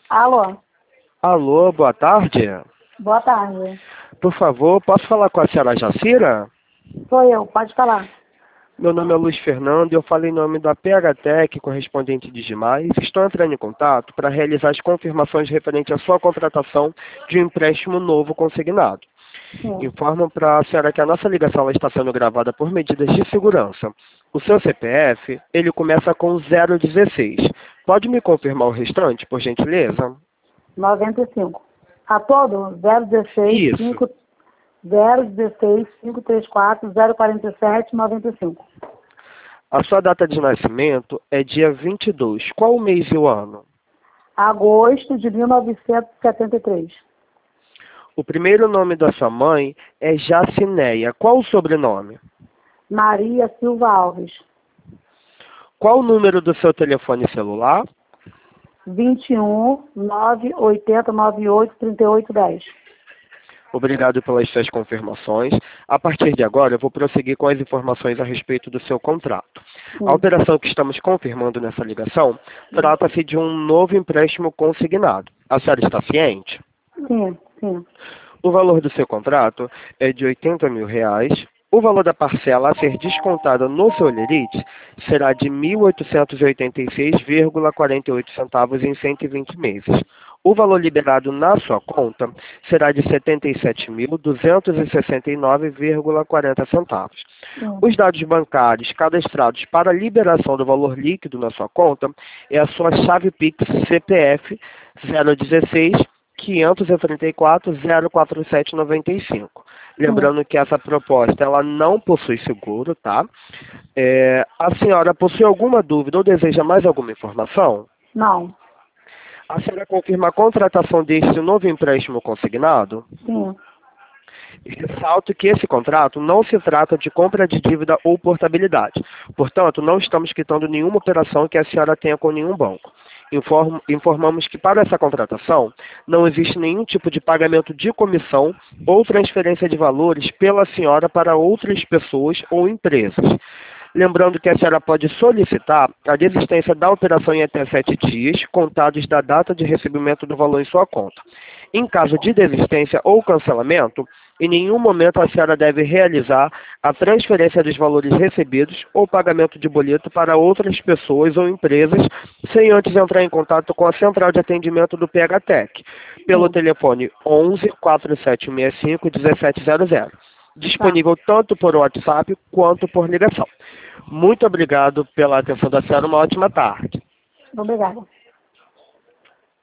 Alô, Alô, boa tarde. boa tarde. Por favor, posso falar com a senhora Jacira? Sou eu, pode falar. Meu nome é Luiz Fernando e eu falo em nome da PHTEC, correspondente de Gimais. Estou entrando em contato para realizar as confirmações referentes à sua contratação de um empréstimo novo consignado. Sim. Informo para a senhora que a nossa ligação ela está sendo gravada por medidas de segurança. O seu CPF, ele começa com 016. Pode me confirmar o restante, por gentileza? 95. A todo 016 Isso. 5 016 534 047 95. A sua data de nascimento é dia 22. Qual o mês e o ano? Agosto de 1973. O primeiro nome da sua mãe é Jacineia. Qual o sobrenome? Maria Silva Alves. Qual o número do seu telefone celular? 21 980 98 38 10. Obrigado pelas suas confirmações. A partir de agora, eu vou prosseguir com as informações a respeito do seu contrato. A Sim. operação que estamos confirmando nessa ligação trata-se de um novo empréstimo consignado. A senhora está ciente? Sim. O valor do seu contrato é de R$ 80 mil. O valor da parcela a ser descontada no seu lerite será de R$ 1.886,48 em 120 meses. O valor liberado na sua conta será de R$ 77.269,40. Sim. Os dados bancários cadastrados para a liberação do valor líquido na sua conta é a sua chave Pix CPF 016 534 047 95. Lembrando que essa proposta ela não possui seguro, tá? A senhora possui alguma dúvida ou deseja mais alguma informação? Não. A senhora confirma a contratação deste novo empréstimo consignado? Sim. Ressalto que esse contrato não se trata de compra de dívida ou portabilidade. Portanto, não estamos quitando nenhuma operação que a senhora tenha com nenhum banco. Informamos que para essa contratação não existe nenhum tipo de pagamento de comissão ou transferência de valores pela senhora para outras pessoas ou empresas. Lembrando que a senhora pode solicitar a desistência da operação em até 7 dias, contados da data de recebimento do valor em sua conta. Em caso de desistência ou cancelamento, em nenhum momento a senhora deve realizar a transferência dos valores recebidos ou pagamento de boleto para outras pessoas ou empresas, sem antes entrar em contato com a central de atendimento do PHTEC, pelo telefone 11 4765 1700. Disponível tanto por WhatsApp quanto por ligação. Muito obrigado pela atenção da senhora. Uma ótima tarde. Obrigada.